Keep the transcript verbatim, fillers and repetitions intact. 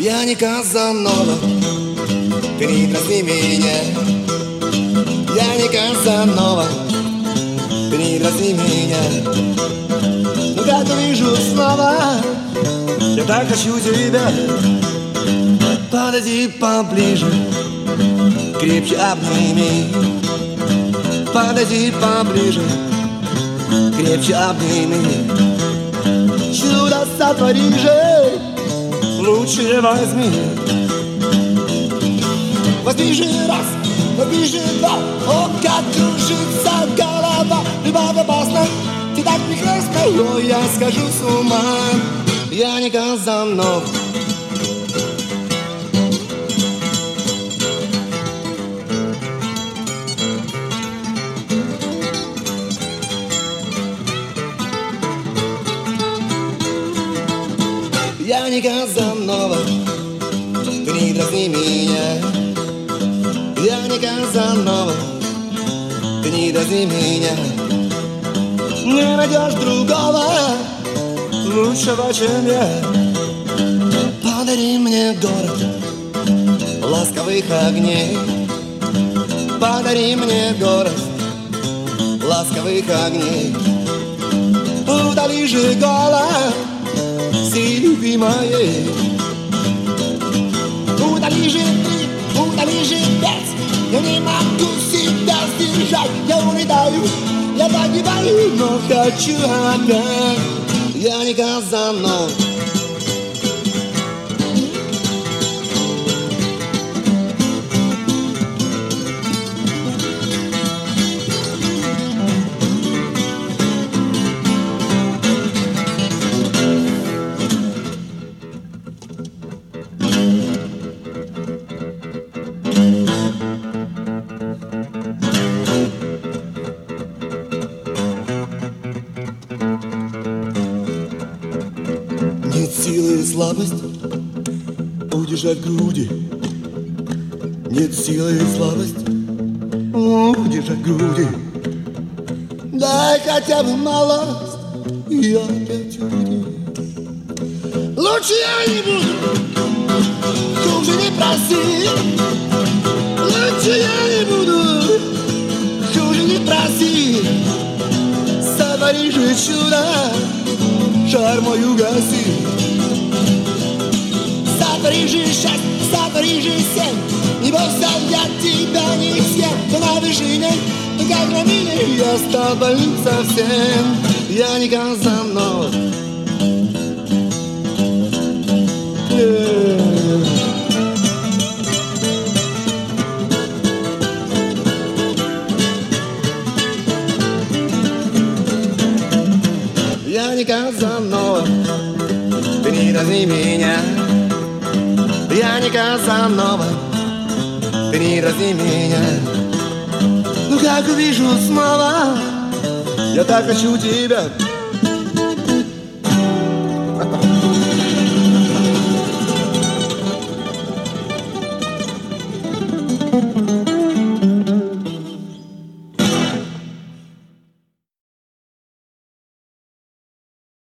Я не Казанова, ты не дразни меня. Я не Казанова, ты не дразни меня. Но как увижу снова, я так хочу тебя. Подойди поближе, крепче обними. Подойди поближе, крепче обними. Чудо сотвори же, лучше возьми. Возьми же раз, возьми же два. О, как кружится голова. Любовь опасна, ты так прекрасна, о, я схожу с ума. Я не Казанова. Я не Казанова, ты не дразни меня. Я не Казанова, ты не дразни меня. Не найдешь другого лучшего, чем я. Подари мне город ласковых огней. Подари мне город ласковых огней. Удали же голод любви моей. Удали же три, удали же пять. Я не могу себя сдержать. Я улетаю, я погибаю, но хочу опять. Я не Казанова. Нет силы и слабость удержать груди. Нет силы и слабость удержать груди. Дай хотя бы малость, и опять уйди. Лучше я не буду, хуже не проси. Лучше я не буду, хуже не проси. Сотвори же чудо, шар мой угаси. Сотвори же шесть, сотвори же семь. Не бойся, я тебя не съем. Ты на вершине, ты как на мине. Я стал больным совсем. Я не Казанова. Я не Казанова, ты не дразни меня. Я не Казанова, ты не дразни меня. Ну как увижу снова, я так хочу тебя.